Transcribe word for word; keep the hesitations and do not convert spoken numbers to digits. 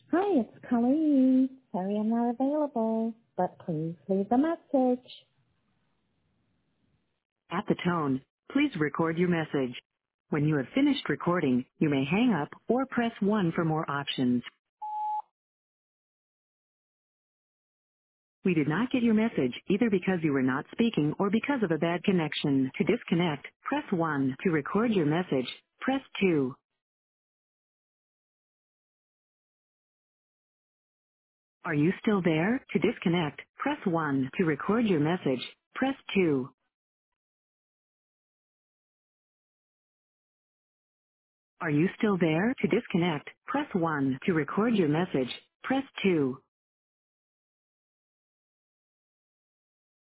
Hi, it's Colleen. Sorry I'm not available, but please leave a message. At the tone, please record your message. When you have finished recording, you may hang up or press one for more options. We did not get your message either because you were not speaking or because of a bad connection. To disconnect, press one. To record your message, press two. Are you still there? To disconnect, press one. To record your message, press two. Are you still there? To disconnect, press one. To record your message, press two.